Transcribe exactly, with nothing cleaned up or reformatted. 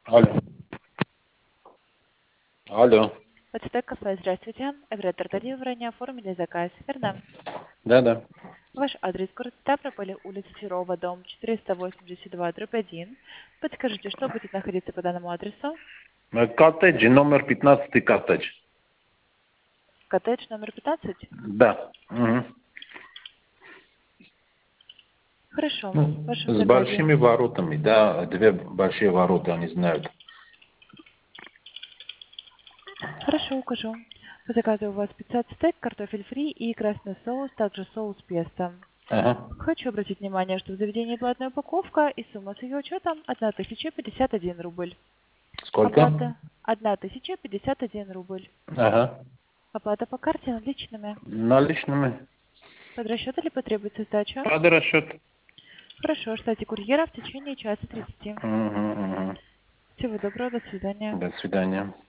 Алло. Алло. Подстек кафе, здравствуйте. Эвретор Дадиева, ранее оформили заказ, верно? Да, да. Ваш адрес город Ставрополь, улица Серова, дом четыреста восемьдесят два, дробь один. Подскажите, что будет находиться по данному адресу? Коттедж, номер пятнадцатый коттедж. Коттедж номер пятнадцать? Да. Угу. Хорошо. Ну, Ваше с заказе. большими воротами, да, две большие ворота, они знают. Хорошо, укажу. По заказу у вас пятьсот стейк, картофель фри и красный соус, также соус песто. Ага. Хочу обратить внимание, что в заведении платная упаковка и сумма с ее учетом одна тысяча пятьдесят один рубль. Сколько? Оплата одна тысяча пятьдесят один рубль. Ага. Оплата по карте наличными. Наличными. Под расчет или потребуется сдача? Под расчет. Хорошо, ждите курьера в течение часа тридцати. Угу, угу. Всего доброго, до свидания. До свидания.